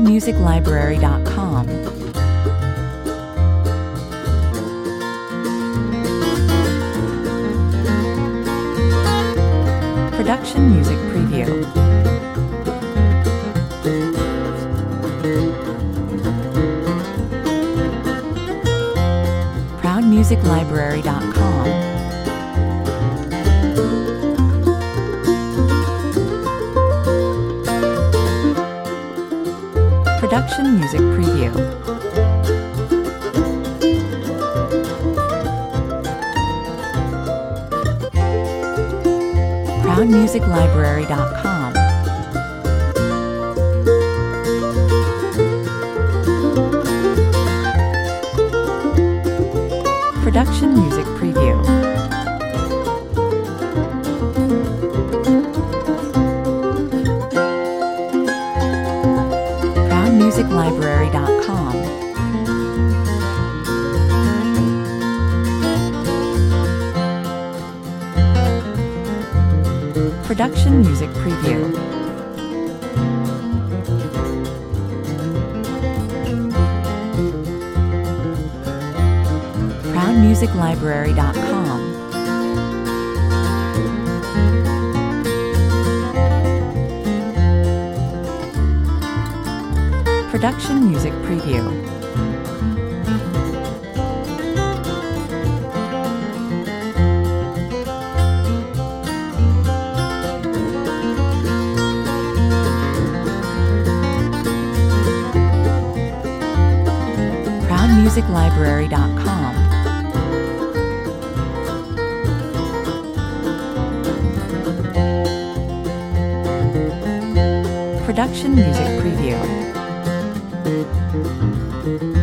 ProudMusicLibrary.com. Production Music Preview. ProudMusicLibrary.com. Production Music Preview. ProudMusicLibrary.com. Production Music Preview. ProudMusicLibrary.com. Production Music Preview. ProudMusicLibrary.com. Production Music Preview. ProudMusicLibrary.com. Production Music Preview.